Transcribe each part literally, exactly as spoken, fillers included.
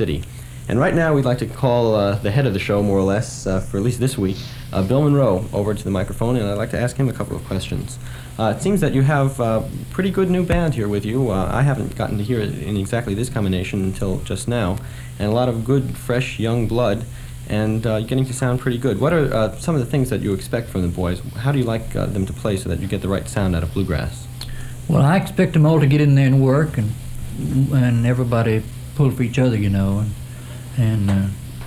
City. And right now we'd like to call uh, the head of the show, more or less, uh, for at least this week, uh, Bill Monroe, over to the microphone, and I'd like to ask him a couple of questions. Uh, it seems that you have a pretty good new band here with you. Uh, I haven't gotten to hear it in exactly this combination until just now, and a lot of good, fresh, young blood, and uh, you're getting to sound pretty good. What are uh, some of the things that you expect from the boys? How do you like uh, them to play so that you get the right sound out of bluegrass? Well, I expect them all to get in there and work, and and everybody pull for each other, you know, and, and uh,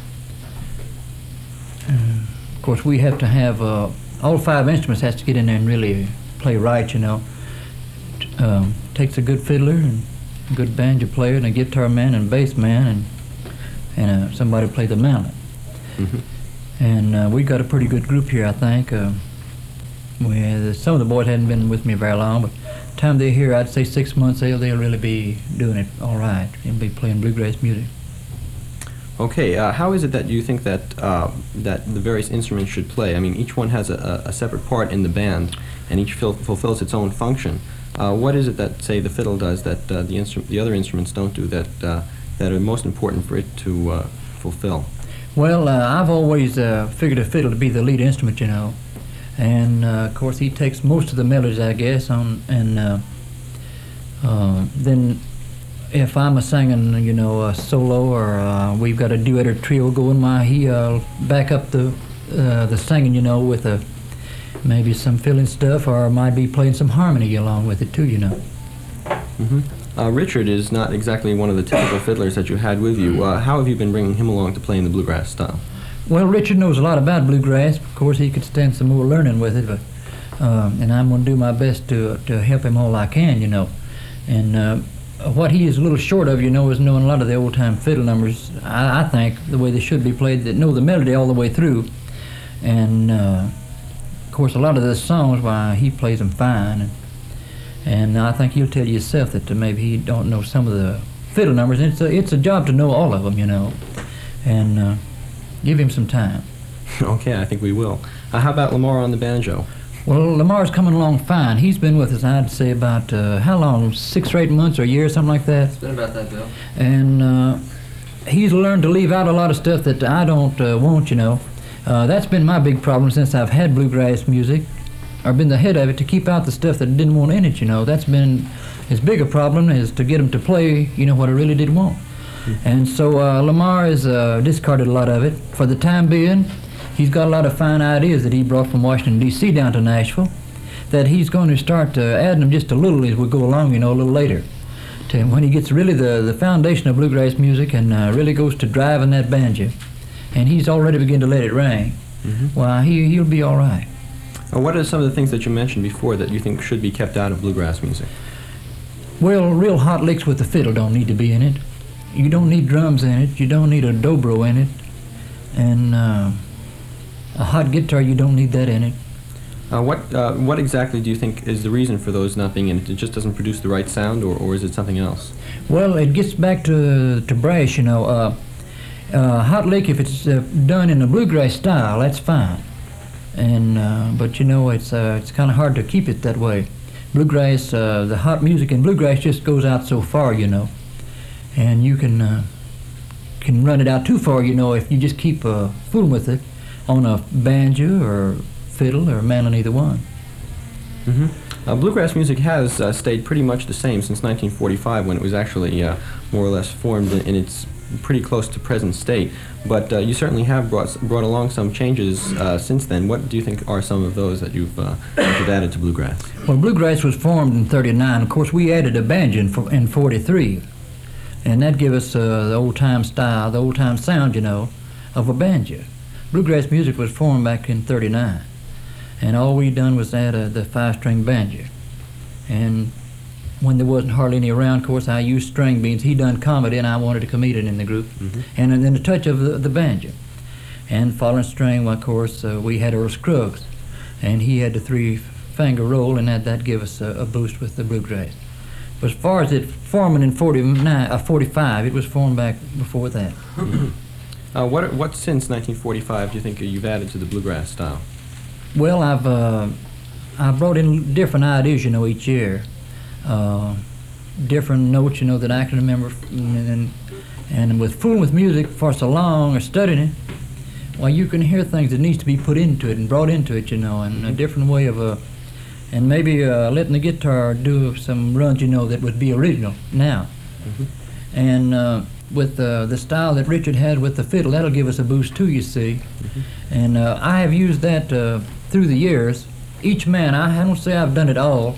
uh, of course we have to have uh, all five instruments has to get in there and really play right, you know. Um, takes a good fiddler and a good banjo player and a guitar man and bass man and and uh, somebody to play the mallet. Mm-hmm. And uh, we got a pretty good group here, I think. Uh, we uh, some of the boys hadn't been with me very long, but the time they're here, I'd say six months, they'll they'll really be doing it all right. They'll be playing bluegrass music. Okay, uh, how is it that you think that uh, that the various instruments should play? I mean, each one has a, a separate part in the band, and each fil fulfills its own function. Uh, what is it that, say, the fiddle does that uh, the instru the other instruments don't do that uh, that are most important for it to uh, fulfill? Well, uh, I've always uh, figured a fiddle to be the lead instrument, you know, and uh, of course he takes most of the melodies, I guess, on, and uh, uh, then if I'm a singing, you know, a solo, or uh, we've got a duet or trio going, why he uh, back up the uh, the singing, you know, with a maybe some filling stuff, or might be playing some harmony along with it too, you know. Mm-hmm. uh, Richard is not exactly one of the typical fiddlers that you had with you. Uh, how have you been bringing him along to play in the bluegrass style? Well, Richard knows a lot about bluegrass. Of course, he could stand some more learning with it, but um, and I'm going to do my best to to help him all I can, you know. And uh, what he is a little short of, you know, is knowing a lot of the old-time fiddle numbers, I, I think, the way they should be played, that know the melody all the way through. And, uh, of course, a lot of the songs, why, he plays them fine. And, and I think he'll tell you himself that uh, maybe he don't know some of the fiddle numbers. And it's a, it's a job to know all of them, you know. And uh, give him some time. Okay, I think we will. Uh, how about Lamar on the banjo? Well, Lamar's coming along fine. He's been with us, I'd say, about, uh, how long, six or eight months or a year, something like that. It's been about that, Bill. And uh, he's learned to leave out a lot of stuff that I don't uh, want, you know. Uh, that's been my big problem since I've had bluegrass music, or been the head of it, to keep out the stuff that I didn't want in it, you know. That's been his bigger problem, is to get him to play, you know, what I really did want. Mm-hmm. And so uh, Lamar has uh, discarded a lot of it. For the time being, he's got a lot of fine ideas that he brought from Washington, D C down to Nashville, that he's going to start uh, adding them just a little as we go along, you know, a little later. To when he gets really the, the foundation of bluegrass music and uh, really goes to driving that banjo. And he's already begun to let it ring. Mm-hmm. Why, he, he'll be all right. Uh, what are some of the things that you mentioned before that you think should be kept out of bluegrass music? Well, real hot licks with the fiddle don't need to be in it. You don't need drums in it. You don't need a dobro in it. And uh, a hot guitar, you don't need that in it. Uh, what uh, what exactly do you think is the reason for those not being in it? It just doesn't produce the right sound, or, or is it something else? Well, it gets back to to brass, you know. Uh, uh, hot lick, if it's uh, done in a bluegrass style, that's fine. And uh, but you know, it's uh, it's kind of hard to keep it that way. Bluegrass, uh, the hot music in bluegrass just goes out so far, you know, and you can uh, can run it out too far, you know, if you just keep uh, fooling with it on a banjo or fiddle or mandolin, either one. Mm-hmm. uh, bluegrass music has uh, stayed pretty much the same since nineteen forty-five, when it was actually uh, more or less formed in, in its pretty close to present state. But uh, you certainly have brought brought along some changes uh, since then. What do you think are some of those that you've, uh, that you've added to bluegrass? Well, bluegrass was formed in thirty-nine. Of course, we added a banjo in, in forty-three, and that gave us uh, the old-time style, the old-time sound, you know, of a banjo. Bluegrass music was formed back in thirty-nine, and all we done was add uh, the five-string banjo. And when there wasn't hardly any around, of course, I used string beans. He done comedy, and I wanted a comedian in the group. Mm-hmm. And then a touch of the, the banjo. And following string, well, of course, uh, we had Earl Scruggs, and he had the three-finger roll, and that, that gave us a, a boost with the bluegrass. But as far as it forming in forty-nine, uh, forty-five, it was formed back before that. Mm-hmm. uh, what, what since nineteen forty-five do you think you've added to the bluegrass style? Well, I've uh, I brought in different ideas, you know, each year. Uh, different notes, you know, that I can remember, and, and And with fooling with music for so long or studying it, well, you can hear things that needs to be put into it and brought into it, you know, and a different way of, uh, and maybe uh, letting the guitar do some runs, you know, that would be original now. Mm-hmm. And uh, with uh, the style that Richard had with the fiddle, that'll give us a boost too, you see. Mm-hmm. And uh, I have used that uh, through the years. Each man, I, I don't say I've done it all,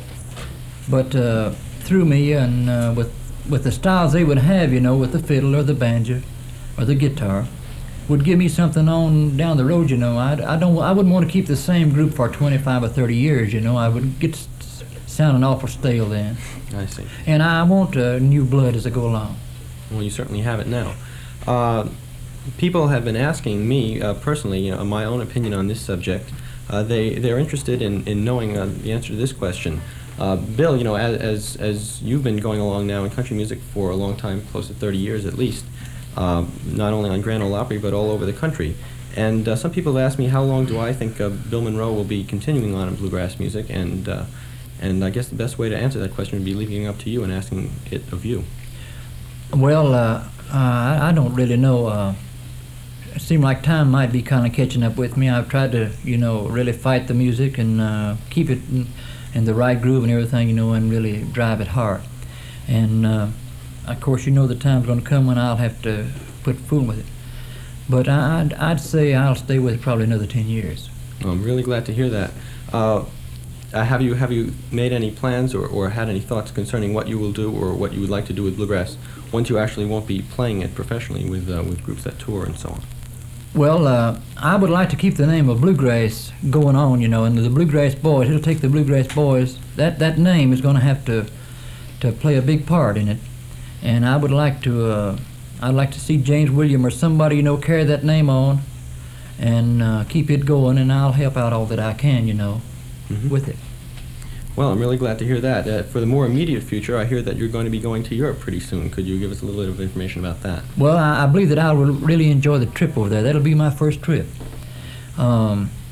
but uh, through me and uh, with with the styles they would have, you know, with the fiddle or the banjo or the guitar, would give me something on down the road, you know. I, I don't, I wouldn't want to keep the same group for twenty-five or thirty years, you know. I would get s- sounding awful stale then. I see. And I want uh, new blood as I go along. Well, you certainly have it now. Uh, people have been asking me uh, personally, you know, my own opinion on this subject. Uh, they they're interested in in knowing uh, the answer to this question. Uh, Bill, you know, as, as as you've been going along now in country music for a long time, close to thirty years at least, uh, not only on Grand Ole Opry but all over the country. And uh, some people have asked me how long do I think uh, Bill Monroe will be continuing on in bluegrass music, and uh, and I guess the best way to answer that question would be leaving it up to you and asking it of you. Well, uh, uh, I, I don't really know. Uh, it seemed like time might be kind of catching up with me. I've tried to, you know, really fight the music and uh, keep it in, in the right groove and everything, you know, and really drive it hard. And uh, of course, you know, the time's going to come when I'll have to quit fooling with it. But I, I'd, I'd say I'll stay with it probably another ten years. Well, I'm really glad to hear that. Uh, uh, have you have you made any plans or, or had any thoughts concerning what you will do or what you would like to do with bluegrass once you actually won't be playing it professionally with uh, with groups that tour and so on? Well, uh, I would like to keep the name of Bluegrass going on, you know, and the Bluegrass Boys, it'll take the Bluegrass Boys, that, that name is going to have to to play a big part in it. And I would like to, uh, I'd like to see James William or somebody, you know, carry that name on and uh, keep it going, and I'll help out all that I can, you know, Mm-hmm. with it. Well, I'm really glad to hear that. Uh, for the more immediate future, I hear that you're going to be going to Europe pretty soon. Could you give us a little bit of information about that? Well, I, I believe that I will really enjoy the trip over there. That'll be my first trip. Um,